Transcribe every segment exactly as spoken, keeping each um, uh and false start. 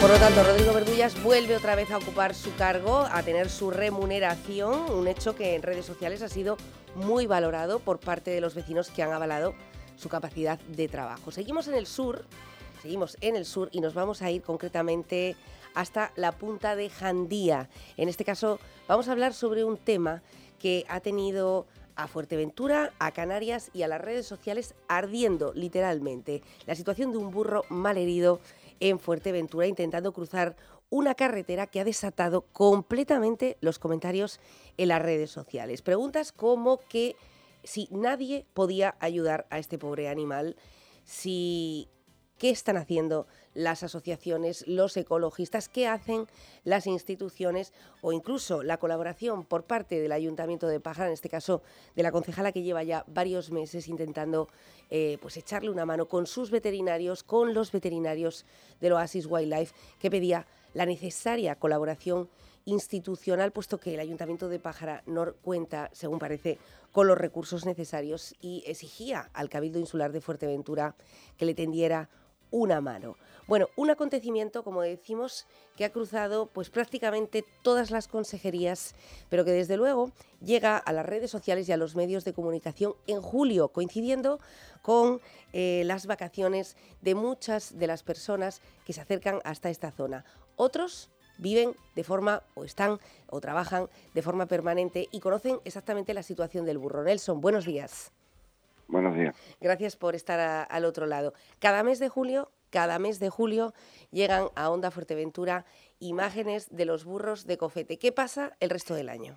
Por lo tanto, Rodrigo Verdullas vuelve otra vez a ocupar su cargo, a tener su remuneración, un hecho que en redes sociales ha sido muy valorado por parte de los vecinos que han avalado su capacidad de trabajo. Seguimos en el sur, seguimos en el sur y nos vamos a ir concretamente hasta la punta de Jandía. En este caso vamos a hablar sobre un tema que ha tenido a Fuerteventura, a Canarias y a las redes sociales ardiendo literalmente. La situación de un burro malherido en Fuerteventura intentando cruzar una carretera que ha desatado completamente los comentarios en las redes sociales. Preguntas como que si nadie podía ayudar a este pobre animal, si qué están haciendo las asociaciones, los ecologistas, qué hacen las instituciones o incluso la colaboración por parte del Ayuntamiento de Pájara, en este caso de la concejala que lleva ya varios meses intentando eh, pues echarle una mano con sus veterinarios, con los veterinarios del Oasis Wildlife, que pedía la necesaria colaboración institucional, puesto que el Ayuntamiento de Pájara no cuenta, según parece, con los recursos necesarios y exigía al Cabildo Insular de Fuerteventura que le tendiera una mano. Bueno, un acontecimiento, como decimos, que ha cruzado pues prácticamente todas las consejerías, pero que desde luego llega a las redes sociales y a los medios de comunicación en julio, coincidiendo con eh, las vacaciones de muchas de las personas que se acercan hasta esta zona. Otros viven de forma, o están, o trabajan de forma permanente y conocen exactamente la situación del burro. Nelson, buenos días. Buenos días. Gracias por estar a, al otro lado. Cada mes de julio, cada mes de julio llegan a Onda Fuerteventura imágenes de los burros de Cofete. ¿Qué pasa el resto del año?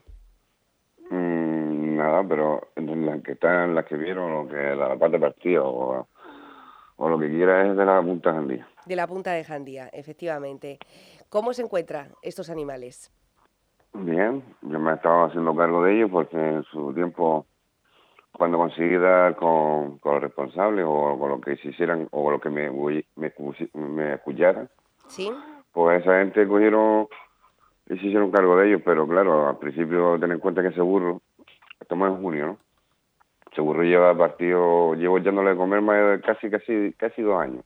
Mm, nada, pero las que están, las que vieron, o que la parte partida o, o lo que quiera es de la punta de Jandía. De la punta de Jandía, efectivamente. ¿Cómo se encuentran estos animales? Bien, yo me he estado haciendo cargo de ellos porque en su tiempo, cuando conseguí dar con, con los responsables o con lo que se hicieran o con lo que me, me, me escucharan, ¿Sí? pues esa gente cogieron y se hicieron cargo de ellos, pero claro, al principio ten en cuenta que ese burro, estamos en junio, ¿no? Ese burro lleva partido, llevo echándole de comer más de casi, casi, casi dos años.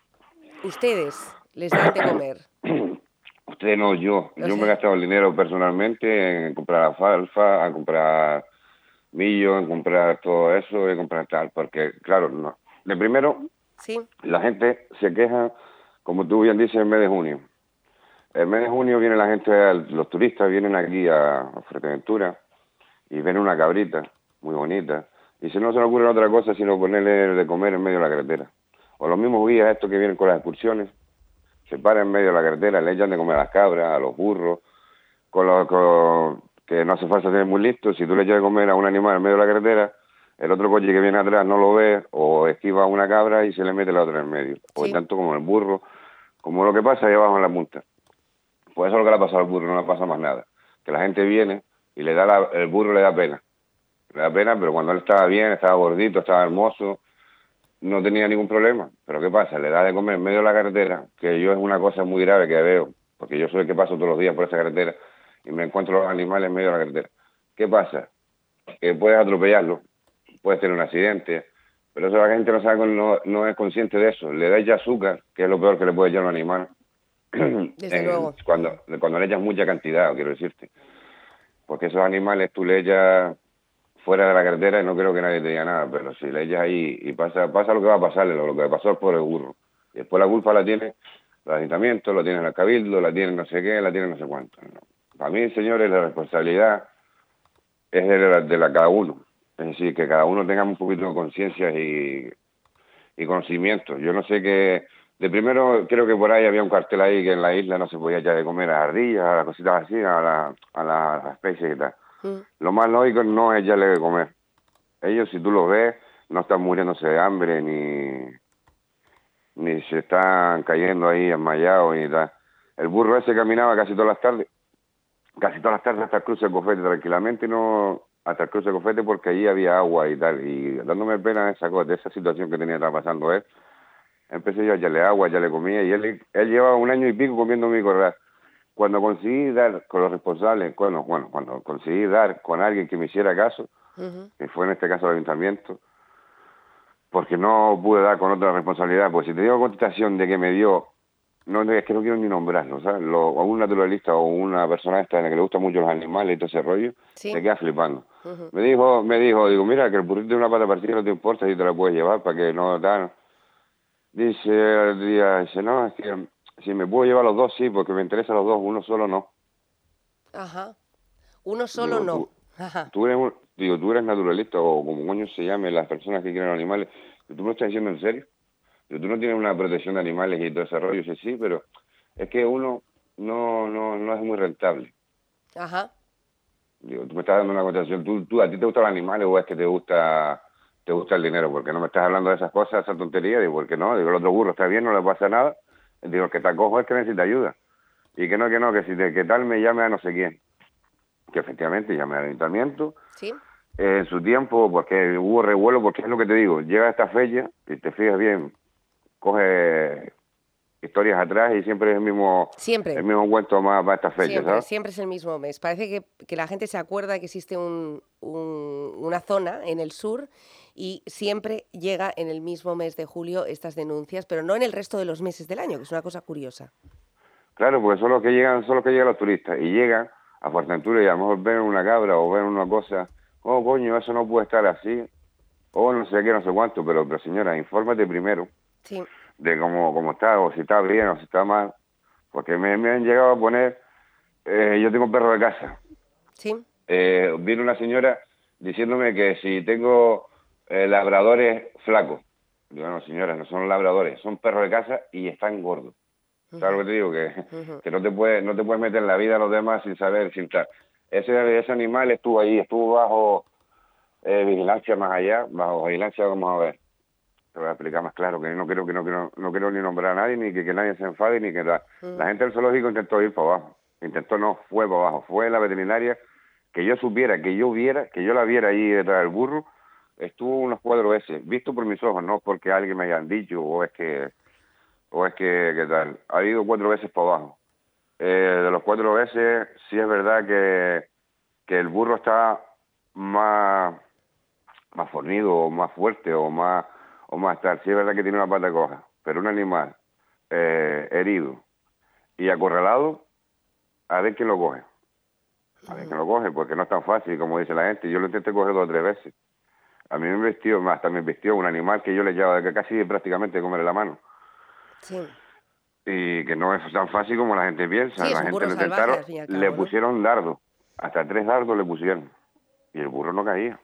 ¿Ustedes les dan de comer? Usted no, yo. O Yo me he sea, gastado el dinero personalmente en comprar alfalfa, a comprar millo, en comprar todo eso, en comprar tal, porque claro, no. De primero, ¿sí? la gente se queja, como tú bien dices, el mes de junio. El mes de junio viene la gente, los turistas vienen aquí a, a Fuerteventura y ven una cabrita muy bonita y si no se le ocurre otra cosa sino ponerle de comer en medio de la carretera. O los mismos guías estos que vienen con las excursiones, se paran en medio de la carretera, le echan de comer a las cabras, a los burros, con los con, que no hace falta tener muy listo. Si tú le echas de comer a un animal en medio de la carretera, el otro coche que viene atrás no lo ve o esquiva a una cabra y se le mete la otra en medio. Por ¿Sí? tanto, como el burro, como lo que pasa ahí abajo en la punta. Pues eso es lo que le ha pasado al burro, no le pasa más nada. Que la gente viene y le da la, el burro le da pena. Le da pena, pero cuando él estaba bien, estaba gordito, estaba hermoso, no tenía ningún problema. Pero ¿qué pasa? Le da de comer en medio de la carretera, que yo es una cosa muy grave que veo, porque yo soy el que paso todos los días por esa carretera y me encuentro los animales en medio de la carretera. ¿Qué pasa? Que puedes atropellarlo, puedes tener un accidente, pero eso la gente no sabe, no, no es consciente de eso. Le da ya azúcar, que es lo peor que le puede echar a un animal. Desde eh, luego. cuando, cuando le echas mucha cantidad, quiero decirte. Porque esos animales tú le echas fuera de la carretera y no creo que nadie te diga nada, pero si le echas ahí y pasa pasa lo que va a pasarle, lo, lo que pasó al pobre burro. Y después la culpa la tiene los ayuntamientos, la tiene el cabildo, la tiene no sé qué, la tiene no sé cuánto. No. Para mí, señores, la responsabilidad es de la, de la cada uno. Es decir, que cada uno tenga un poquito de conciencia y, y conocimiento. Yo no sé qué. De primero, creo que por ahí había un cartel ahí que en la isla no se podía echar de comer a ardillas, a las cositas así, a, la, a, la, a las especies y tal. Mm. Lo más lógico no es echarle de comer. Ellos, si tú los ves, no están muriéndose de hambre, ni, ni se están cayendo ahí enmayados y tal. El burro ese caminaba casi todas las tardes, casi todas las tardes hasta el cruce de Cofete tranquilamente, y no hasta el cruce de Cofete porque allí había agua y tal. Y dándome pena de esa, cosa, de esa situación que tenía que estar pasando él, empecé yo a echarle agua, ya le comía, y él, él llevaba un año y pico comiendo mi corral. Cuando conseguí dar con los responsables, bueno, bueno, cuando conseguí dar con alguien que me hiciera caso, Uh-huh. que fue en este caso el ayuntamiento, porque no pude dar con otra responsabilidad, pues si te digo contestación de que me dio no, no, es que no quiero ni nombrarlo, ¿sabes? Lo, a un naturalista o una persona esta en la que le gustan mucho los animales y todo ese rollo, Sí. se queda flipando. Ujú. Me dijo, me dijo, digo, mira, que el burrito tiene una pata partida, no te importa si te la puedes llevar para que no tal. Dice al día, dice, no, es que si me puedo llevar los dos, sí, porque me interesan los dos, uno solo no. Ajá. Uno solo Digo, no. tú, Ajá. tú eres, un- digo, tú eres naturalista o como coño se llame las personas que quieren animales. ¿Tú me lo estás diciendo en serio? Digo, tú no tienes una protección de animales y todo ese rollo, sí, sí, pero es que uno no, no, no es muy rentable. Ajá. Digo, tú me estás dando una contestación, ¿Tú, tú, ¿a ti te gustan los animales o es que te gusta te gusta el dinero? Porque no me estás hablando de esas cosas, esa tontería. Digo, ¿por qué no? Digo, el otro burro está bien, no le pasa nada. Digo, el que te acojo es que necesita ayuda. Y que no, que no, que si te, que tal me llame a no sé quién. Que efectivamente llame al ayuntamiento. Sí. Eh, en su tiempo, porque hubo revuelo, porque es lo que te digo, llega esta fecha y te fijas bien, coge historias atrás y siempre es el mismo el Siempre. mismo cuento más para esta fecha, Siempre, ¿sabes? siempre es el mismo mes. Parece que, que la gente se acuerda que existe un, un- una zona en el sur y siempre llega en el mismo mes de julio estas denuncias, pero no en el resto de los meses del año, que es una cosa curiosa. Claro, porque son los que llegan, son los que llegan los turistas y llegan a Fuerteventura y a lo mejor ven una cabra o ven una cosa, oh coño, eso no puede estar así, o no sé qué, no sé cuánto, pero, pero señora, infórmate primero Sí, de cómo, cómo está, o si está bien o si está mal, porque me, me han llegado a poner, eh, yo tengo un perro de casa, sí. eh, vino una señora diciéndome que si tengo eh, labradores flacos, digo, no señora, no son labradores, son perros de casa y están gordos. ¿Sabes Ujú, lo que te digo? Que, ujú. que no te puedes no te puedes meter en la vida de los demás sin saber, sin estar. Ese, ese animal estuvo ahí, estuvo bajo eh, vigilancia más allá, bajo vigilancia, vamos a ver. Te voy a explicar más claro, que no quiero, que no quiero, no quiero ni nombrar a nadie, ni que, que nadie se enfade, ni que la, la Ujú. gente del zoológico intentó ir para abajo. Intentó, no, fue para abajo. Fue la veterinaria, que yo supiera, que yo viera, que yo la viera ahí detrás del burro, estuvo unos cuatro veces, visto por mis ojos, no porque alguien me hayan dicho, o es que, o es que, ¿qué tal? Ha ido cuatro veces para abajo. Eh, de los cuatro veces, sí es verdad que, que el burro está más, más fornido, o más fuerte, o más, o más tal. Sí es verdad que tiene una pata coja, pero un animal eh, herido y acorralado, a ver quién lo coge. A ver quién lo coge, porque no es tan fácil como dice la gente. Yo lo intenté coger dos o tres veces. A mí me vistió, hasta me vistió un animal que yo le llevaba que casi prácticamente comerle la mano. Sí. Y que no es tan fácil como la gente piensa. Sí, es La un gente burro lo salvaje intentaron, al fin y al le cabo, ¿no? pusieron dardos. Hasta tres dardos le pusieron. Y el burro no caía.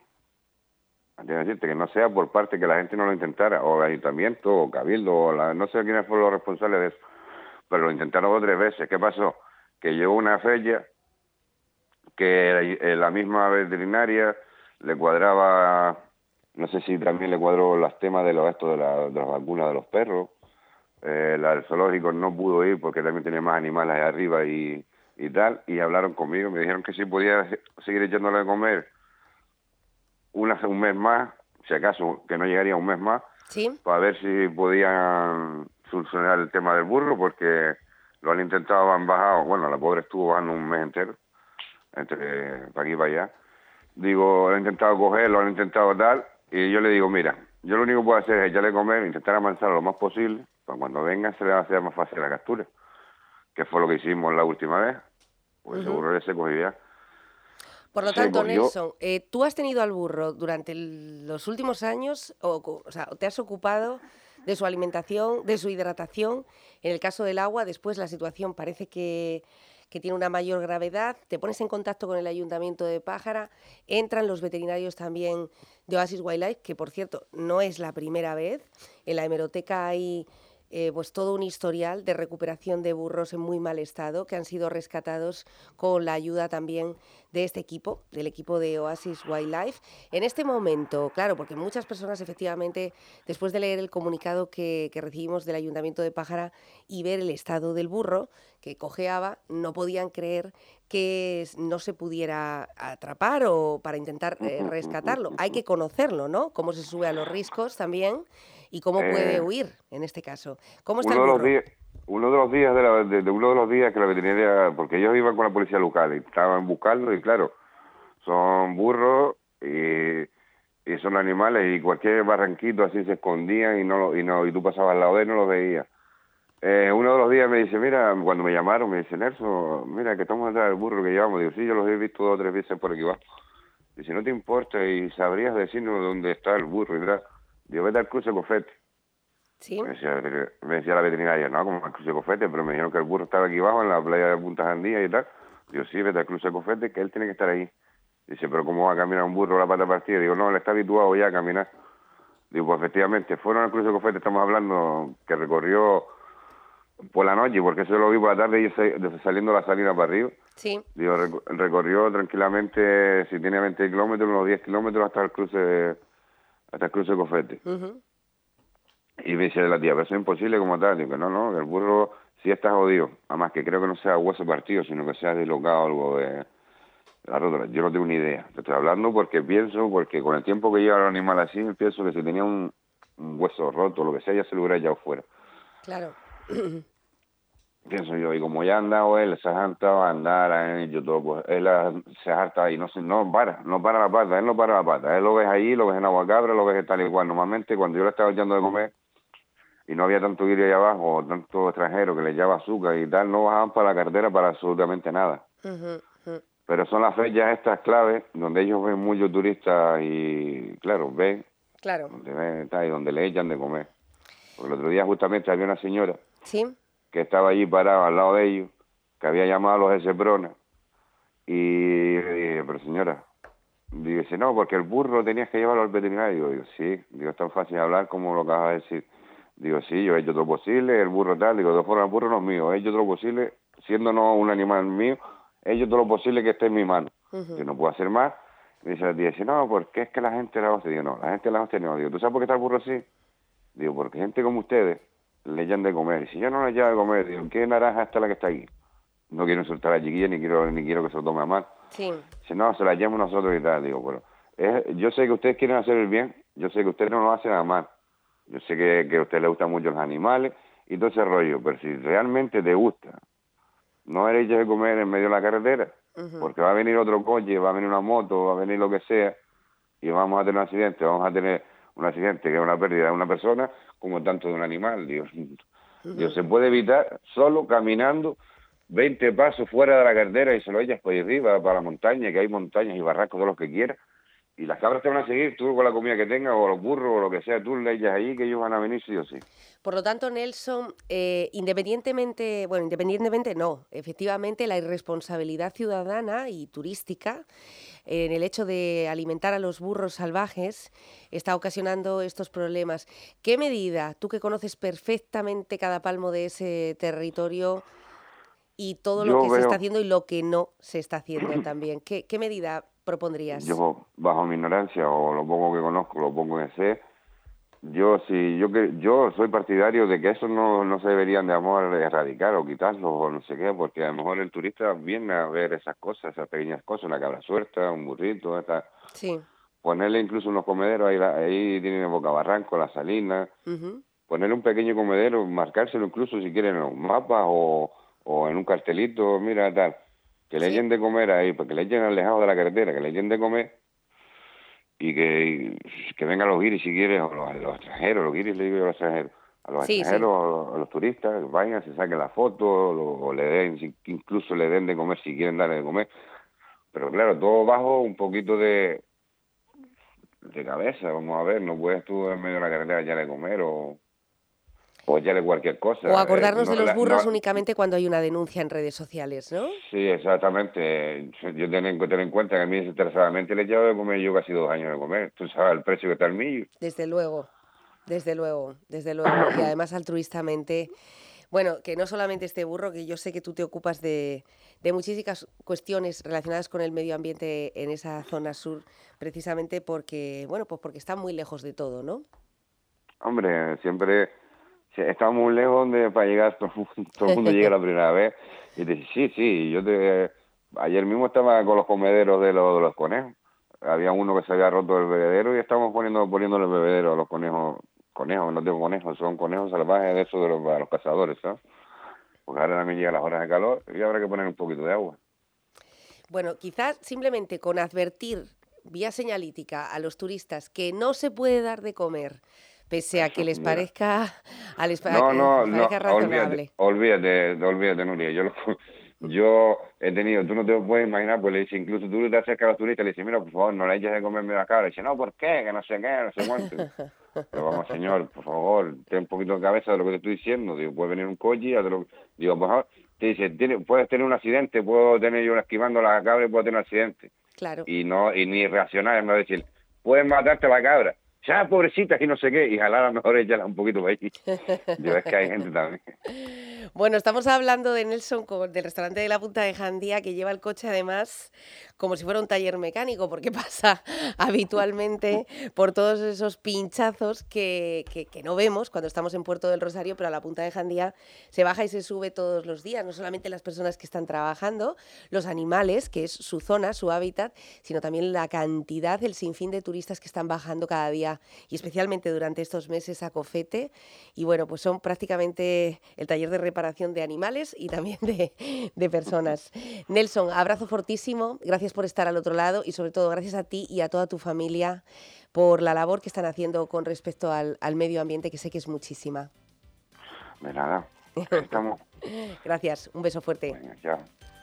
Antes de decirte que no sea por parte que la gente no lo intentara, o el ayuntamiento, o cabildo, o la, no sé quiénes fueron los responsables de eso, pero lo intentaron dos o tres veces. ¿Qué pasó? Que llegó una fecha que eh, la misma veterinaria le cuadraba, no sé si también le cuadró los temas de los esto de, la, de las vacunas de los perros. Eh, la del zoológico no pudo ir porque también tenía más animales ahí arriba y, y tal, y hablaron conmigo, me dijeron que si podía se- seguir echándole de comer una, un mes más, si acaso que no llegaría un mes más, Sí. para ver si podían solucionar el tema del burro, porque lo han intentado, han bajado, bueno, la pobre estuvo bajando un mes entero, entre para aquí y para allá. Digo, lo han intentado coger, lo han intentado tal, y yo le digo, mira, yo lo único que puedo hacer es echarle a comer, intentar avanzar lo más posible, para cuando venga se le va a hacer más fácil la captura, que fue lo que hicimos la última vez, pues Ujú. seguro que se cogió, Por lo se tanto, cogió. Nelson, eh, ¿tú has tenido al burro durante el- los últimos años o, co- o sea, te has ocupado de su alimentación, de su hidratación? En el caso del agua, después la situación parece que, que tiene una mayor gravedad. Te pones en contacto con el Ayuntamiento de Pájara, entran los veterinarios también de Oasis Wildlife, que por cierto no es la primera vez. En la hemeroteca hay eh, pues todo un historial de recuperación de burros en muy mal estado que han sido rescatados con la ayuda también de este equipo, del equipo de Oasis Wildlife. En este momento, claro, porque muchas personas efectivamente, después de leer el comunicado que, que recibimos del Ayuntamiento de Pájara y ver el estado del burro que cojeaba, no podían creer que s- no se pudiera atrapar o para intentar eh, rescatarlo. Hay que conocerlo, ¿no? Cómo se sube a los riscos también y cómo puede Eh, huir en este caso. ¿Cómo está el uno de los burro? días uno de los días de, la- de- de uno de los días que la veterinaria, porque ellos iban con la policía local y estaban buscando y claro, son burros y, y son animales y cualquier barranquito así se escondían y no lo- y no y tú pasabas al lado de él y no los veías. Eh, uno de los días me dice, mira, cuando me llamaron, me dice, Nelson, mira, que estamos atrás del burro que llevamos. Digo, sí, yo los he visto dos o tres veces por aquí abajo. Dice, no te importa y sabrías decirnos dónde está el burro y tal. Digo, vete al cruce Cofete. Sí. Me decía, me decía la veterinaria, no, como al cruce Cofete, pero me dijeron que el burro estaba aquí abajo en la playa de Punta Jandía y tal. Digo, sí, vete al cruce Cofete, que él tiene que estar ahí. Dice, pero ¿cómo va a caminar un burro a la pata partida? Digo, no, él está habituado ya a caminar. Digo, pues efectivamente, fueron al cruce Cofete, estamos hablando, que recorrió por la noche, porque eso lo vi por la tarde y se- de- saliendo la salida para arriba. Sí. Digo, reco- recorrió tranquilamente, si tenía veinte kilómetros, unos diez kilómetros hasta el cruce, hasta el cruce Cofete. Ujú. Y me dice la tía, pero eso es imposible como tal. Digo, no, no, que el burro sí está jodido. Además que creo que no sea hueso partido, sino que sea dislocado algo de la rótula. Yo no tengo ni idea. Te estoy hablando porque pienso, porque con el tiempo que lleva el animal así, pienso que si tenía un, un hueso roto o lo que sea, ya se lo hubiera echado fuera. Claro. Pienso yo, y como ya ha andado él, se ha hartado a andar, ha hecho todo, pues él ha- se ha hartado y no, se- no para, no para la pata, él no para la pata. Él lo ves ahí, lo ves en Aguacabra, lo ves tal y cual. Normalmente cuando yo le estaba echando de comer, y no había tanto guiri ahí abajo, o tanto extranjero que le echaba azúcar y tal, no bajaban para la carretera para absolutamente nada. Ujú, ujú. Pero son las fechas estas claves donde ellos ven muchos turistas y, claro, ven, Claro. donde ven tal, y donde le echan de comer. Porque el otro día justamente había una señora Sí. que estaba allí parada al lado de ellos, que había llamado a los Seprona, y le dije, pero señora, dice, no, porque el burro tenías que llevarlo al veterinario. Digo, sí, digo, es tan fácil hablar como lo que acabas de decir. Digo, sí, yo he hecho todo lo posible, el burro tal, digo, de todas formas, el burro no es mío, he hecho todo lo posible, siendo no un animal mío, he hecho todo lo posible que esté en mi mano. Ujú. Yo no puedo hacer más. Me dice la tía, dice, no, porque es que la gente la hostia. Digo, no, la gente la hostia no. Digo, ¿tú sabes por qué está el burro así? Digo, porque gente como ustedes le echan de comer. Y si yo no le echan de comer, digo, ¿qué naranja está la que está aquí? No quiero insultar a la chiquilla, ni quiero, ni quiero que se lo tome a mal. Sí. Si no, se la llamo nosotros y tal. Digo, pero es, yo sé que ustedes quieren hacer el bien, yo sé que ustedes no lo hacen a mal. Yo sé que, que a usted le gustan mucho los animales y todo ese rollo, pero si realmente te gusta, no eres de comer en medio de la carretera, Ujú. porque va a venir otro coche, va a venir una moto, va a venir lo que sea, y vamos a tener un accidente, vamos a tener un accidente que es una pérdida de una persona, como tanto de un animal. Dios, Dios, se puede evitar solo caminando veinte pasos fuera de la carretera y se lo echas por ahí arriba, para la montaña, que hay montañas y barrancos, todo lo que quieras. Y las cabras te van a seguir, tú con la comida que tengas, o los burros, o lo que sea, tú le echas ahí, que ellos van a venir sí o sí. Por lo tanto, Nelson, eh, independientemente, bueno, independientemente no, efectivamente la irresponsabilidad ciudadana y turística eh, en el hecho de alimentar a los burros salvajes está ocasionando estos problemas. ¿Qué medida, tú que conoces perfectamente cada palmo de ese territorio y todo lo Yo que se está veo, haciendo y lo que no se está haciendo también, qué, qué medida propondrías? yo bajo mi ignorancia, o lo poco que conozco, lo poco que sé, yo sí, yo que yo soy partidario de que eso no, no se deberían de amor erradicar o quitarlo o no sé qué, porque a lo mejor el turista viene a ver esas cosas, esas pequeñas cosas, una cabra suelta, un burrito, esta, Sí. ponerle incluso unos comederos, ahí, la- ahí tienen Boca Barranco, La Salina, Ujú. ponerle un pequeño comedero, marcárselo incluso si quieren en los mapas o, o en un cartelito, mira tal, que le Sí. echen de comer ahí, porque le echen alejado de la carretera, que le echen de comer y que, que vengan los guiris si quieres, o los, los extranjeros, los guiris le digo yo a los extranjeros, a los Sí, sí. extranjeros, a los, a los turistas, vayan, se saquen la foto, lo- o le den, si- incluso le den de comer si quieren darle de comer, pero claro, todo bajo un poquito de, de cabeza, vamos a ver, no puedes tú en medio de la carretera ya de comer o, o echarle cualquier O cosa, eh, acordarnos no, de los la- burros no, únicamente cuando hay una denuncia en redes sociales, ¿no? sí, exactamente, yo tengo que tener en cuenta que a mí desinteresadamente le he echado de comer yo casi dos años de comer, tú sabes el precio que está el millo. Desde luego, desde luego, desde luego. Y además altruistamente, bueno, que no solamente este burro, que yo sé que tú te ocupas de, de muchísimas cuestiones relacionadas con el medio ambiente en esa zona sur, precisamente porque, bueno, pues porque está muy lejos de todo, ¿no? Hombre, siempre sí, estamos muy lejos de para llegar, todo, el mundo- todo el mundo llega la primera vez y te dice, sí, sí, yo te... Ayer mismo estaba con los comederos de los, de los conejos. Había uno que se había roto el bebedero y estábamos poniendo poniéndole el bebedero a los conejos. Conejos, no tengo conejos, son conejos salvajes de esos de los, para los cazadores, ¿sabes? Porque ahora también llegan las horas de calor y habrá que poner un poquito de agua. Bueno, quizás simplemente con advertir vía señalítica a los turistas que no se puede dar de comer pese a que les Mira. parezca, a les, pa- No, que no, les no, parezca olvídate, razonable. olvídate, olvídate, Nuria. Yo, lo- yo he tenido, tú no te lo puedes imaginar, pues le dice, incluso tú te acercas a los turistas y le dices, mira, por favor, no le eches de comerme la cabra. Y dice, no, ¿por qué? Que no sé qué, no sé cuánto. Pero vamos, señor, por favor, ten un poquito de cabeza de lo que te estoy diciendo. Digo, puede venir un coche, ya te lo... Digo, por favor, te dice, tiene, puedes tener un accidente, puedo tener yo esquivando la cabra y puedo tener un accidente. Claro. Y no, y ni reaccionar, me va a decir, puedes matarte la cabra. Ya, pobrecita, y no sé qué, y jalar a lo mejor ella un poquito para ahí. Yo es que hay gente también. Bueno, estamos hablando de Nelson, co- del restaurante de la Punta de Jandía, que lleva el coche además como si fuera un taller mecánico, porque pasa habitualmente por todos esos pinchazos que, que- que no vemos cuando estamos en Puerto del Rosario, pero a la Punta de Jandía se baja y se sube todos los días, no solamente las personas que están trabajando, los animales, que es su zona, su hábitat, sino también la cantidad, el sinfín de turistas que están bajando cada día, y especialmente durante estos meses a Cofete. Y bueno, pues son prácticamente el taller de reparación de animales y también de, de personas. Nelson, abrazo fortísimo, gracias por estar al otro lado y sobre todo gracias a ti y a toda tu familia por la labor que están haciendo con respecto al, al medio ambiente, que sé que es muchísima. De nada, aquí estamos. Gracias, un beso fuerte. Venga, chao.